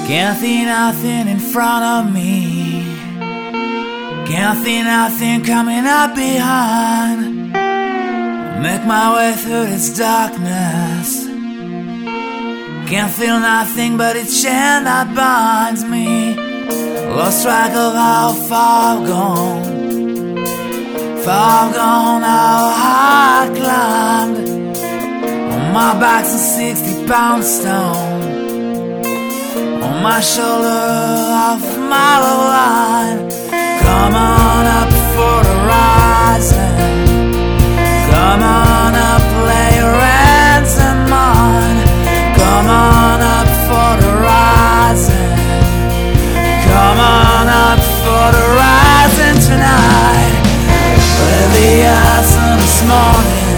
Can't see nothing in front of me. Can't see nothing coming up behind. Make my way through this darkness. Can't feel nothing but its chain that binds me. Lost track of how far I've gone. Far I've gone, how high I climbed. On my back's a 60-pound stone. On my shoulder, half a mile of line. Come on up for the rising. Come on up, lay your hands in mine. Come on up for the rising. Come on up for the rising tonight. Let the eyes on this morning.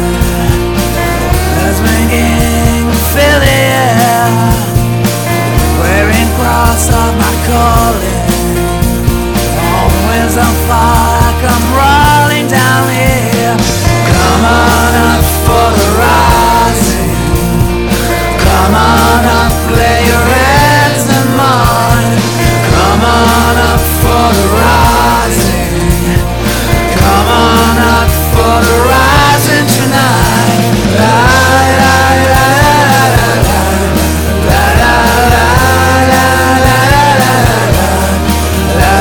Let's ringing, fill the air. Wearing cross of my calling. All the winds on fire come rolling down here. Come on up for the rising. Come on up, lay your hands in mine. Come on up for the rising. Come on up for the rising tonight. La la la la la la la la la la la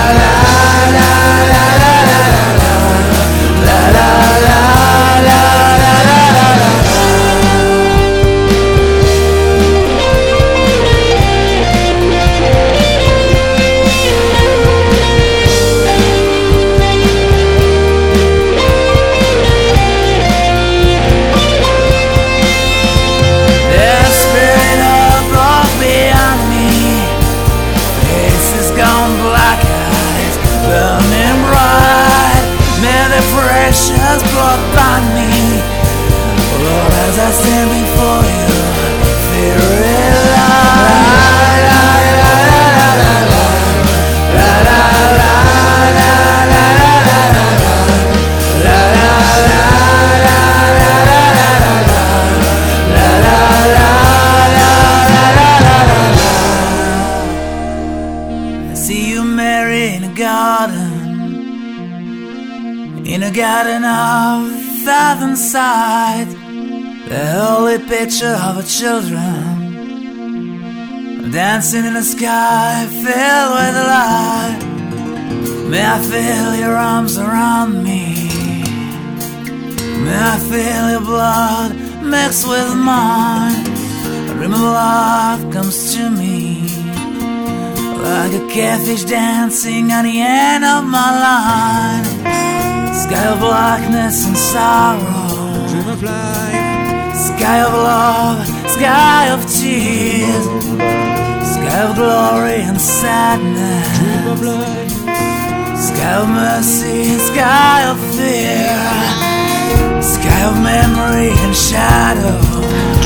precious blood by me. Lord, as I stand before you, fear it I see you, Mary, in a garden. In a garden of 1,000 sights, the holy picture of our children dancing in a sky filled with light. May I feel your arms around me. May I feel your blood mixed with mine. A dream of love comes to me, like a catfish dancing at the end of my line. Sky of blackness and sorrow, dream of life. sky of love, sky of tears, sky of glory and sadness, Dream of life. sky of mercy, sky of fear, sky of memory and shadow.